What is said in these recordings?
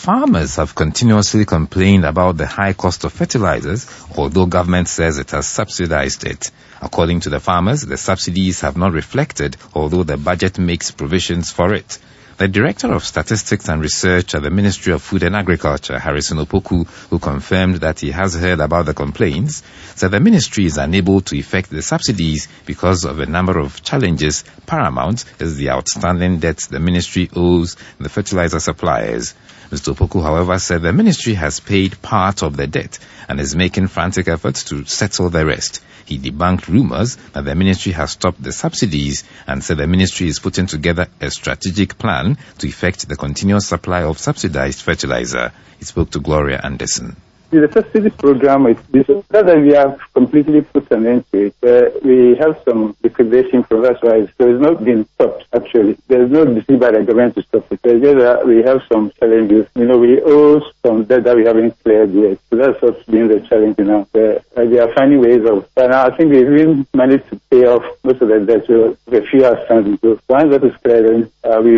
farmers have continuously complained about the high cost of fertilizers, although government says it has subsidized it. According to the farmers, the subsidies have not reflected, although the budget makes provisions for it. The Director of Statistics and Research at the Ministry of Food and Agriculture, Harrison Opoku, who confirmed that he has heard about the complaints, said the ministry is unable to effect the subsidies because of a number of challenges. Paramount is the outstanding debt the ministry owes the fertilizer suppliers. Mr. Opoku, however, said the ministry has paid part of the debt and is making frantic efforts to settle the rest. He debunked rumors that the ministry has stopped the subsidies and said the ministry is putting together a strategic plan to effect the continuous supply of subsidized fertilizer. He spoke to Gloria Anderson. The subsidy program is this, that we have completely put an end to it. We have some liquidation from that's why so it's not been stopped actually. There's no decision by the government to stop it. We have some challenges. We owe some debt that we haven't cleared yet. So that's what's been the challenge now. They are finding ways of, and I think we've even managed to pay off most of the debt with a few outstanding. So once that is cleared,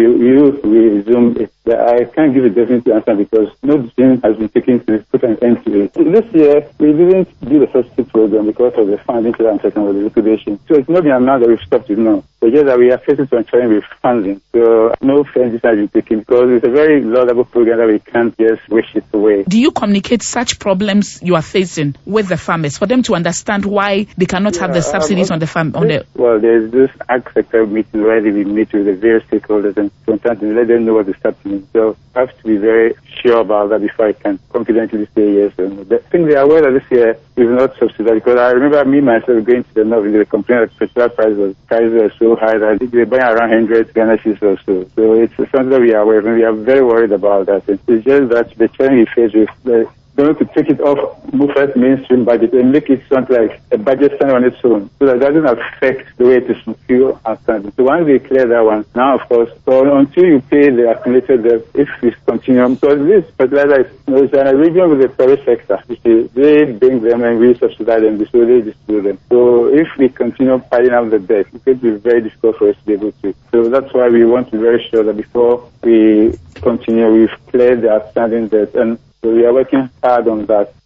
we resume it. I can't give a definite answer because no decision has been taken to put an end to it. This year, we didn't do the subsidy program because of the funding and technology liquidation. So it's not the amount that we've stopped it now. But just that we are facing some challenge with funding. So no decision has been taken because it's a very laudable program that we can't just wish it away. Do you communicate such problems you are facing with the farmers for them to understand why they cannot have the subsidies on the farm? Well, there's this ag sector meeting where we meet with the various stakeholders and sometimes let them know what is happening. So I have to be very sure about that before I can confidently say yes. And I think they are aware that this year we've not subsidized because I remember me myself going to the north with the complaint that fertilizer prices were so high that they're buying around 100 Ghana cedis or so. So it's something that we are aware of and we are very worried about that. It's just that the challenge we face with going to take it off MUFA's mainstream budget and make it something like a budget stand on its own so that it doesn't affect the way it is fulfilled outstanding. So once we clear that one, now of course, so until you pay the accumulated debt, if we continue, because this fertilizer is an arrangement with the private sector, which is they bring them and we subsidize them, so they distribute them. So if we continue piling up the debt, it could be very difficult for us to be able to. So that's why we want to be very sure that before we continue, we've cleared the outstanding debt. And so we are working hard on that.